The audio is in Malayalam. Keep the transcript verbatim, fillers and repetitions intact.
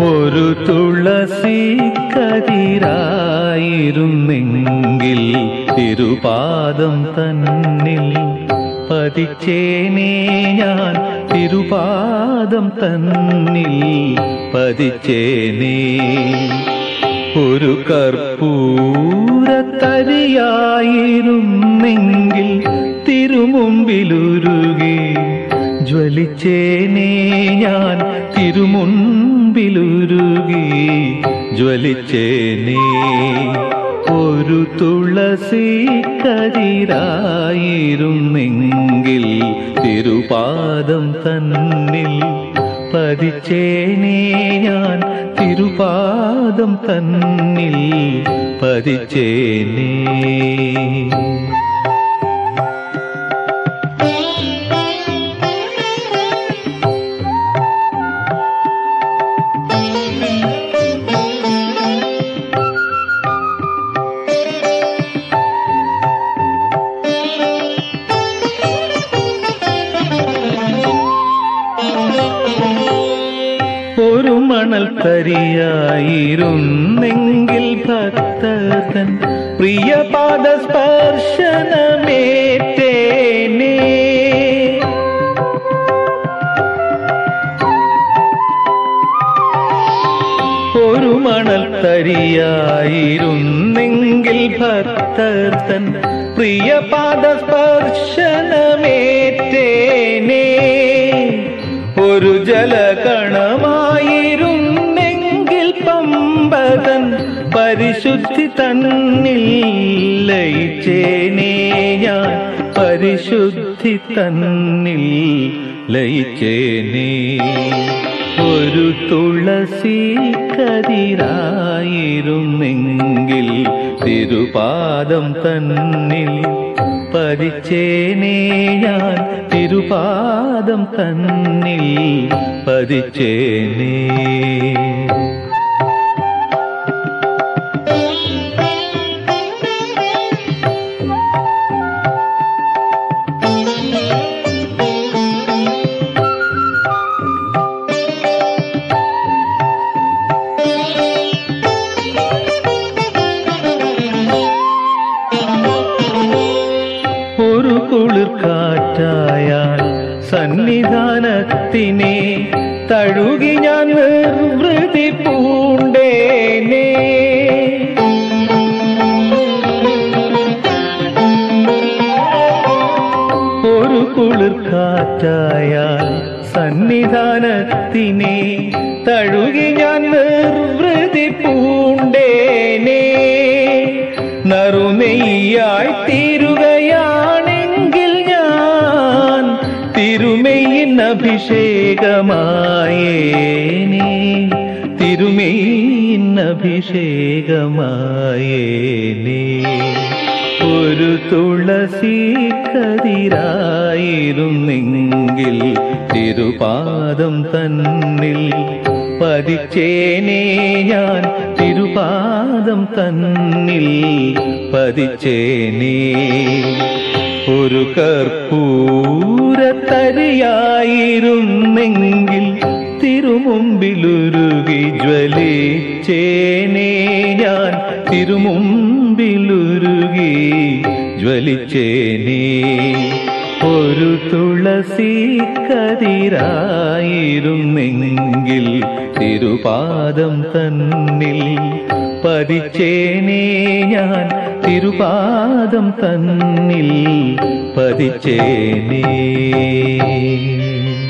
ഒരു തുളസി കതിരായിരുന്നെങ്കിൽ തിരുപാദം തന്നിൽ പതിച്ചേനേ ഞാൻ, തിരുപാദം തന്നിൽ പതിച്ചേനേ. ഒരു കർപ്പൂരത്തരിയായിരുന്നെങ്കിൽ തിരുമുമ്പിലുരുകി ജ്വലിച്ചേനേ ഞാൻ, തിരുമുൻപിലുരുകി ജ്വലിച്ചേനേ. ഒരു തുളസി കതിരായിരുന്നെങ്കിൽ തിരുപാദം തന്നിൽ പതിച്ചേനേ ഞാൻ, തിരുപാദം തന്നിൽ പതിച്ചേനേ. ഒരു മണൽ തരിയായിരുന്നെങ്കിൽ ഭക്തൻ പ്രിയപാദ സ്പർശനമേറ്റേനേ. ഒരു മണൽ തരിയായിരുന്നെങ്കിൽ ഭക്തൻ പ്രിയപാദ സ്പർശനമേറ്റേനേ. ഒരു ജലകണമായിരുന്നെങ്കിൽ പമ്പതൻ പരിശുദ്ധി തന്നിൽ ലയിച്ചേനേ ഞാൻ, പരിശുദ്ധി തന്നിൽ ലയിച്ചേനേ. ഒരു തുളസി കതിരായിരുന്നെങ്കിൽ തിരുപാദം തന്നിൽ പതിച്ചേനേ ഞാൻ, തിരുപാദം തന്നിൽ പതിച്ചേനേ. ഒരു കുളിർക്കാറ്റായാൽ സന്നിധാനത്തിനെ തഴുകി ഞാൻ നിർവൃതി പൂണ്ടേനേ. ഒരു കുളിർക്കാറ്റായാൽ സന്നിധാനത്തിനെ തഴുകി ഞാൻ നിർവൃതി പൂണ്ടേനേ. നറുനെയ്യായി തീരുകയാണെങ്കിൽ ഞാൻ തിരുമെയ്യിൻ അഭിഷേകമായേനേ, തിരുമെയ്യിൻ അഭിഷേകമായേനേ. ഒരു തുളസി കതിരായിരുന്നെങ്കിൽ തിരുപാദം തന്നിൽ പതിച്ചേനേ ഞാൻ, തിരുപാദം തന്നിൽ പതിച്ചേനേ. ഒരു കർപ്പൂരത്തരിയായിരുന്നെങ്കിൽ തിരുമുമ്പിലുരുകി ജ്വലിച്ചേനേ ഞാൻ, തിരുമുമ്പിലുരുകി ജ്വലിച്ചേനേ. ഒരു തുളസി കതിരായിരുന്നെങ്കിൽ തിരുപാദം തന്നിൽ പതിച്ചേനേ ഞാൻ, തിരുപാദം തന്നിൽ പതിച്ചേനേ.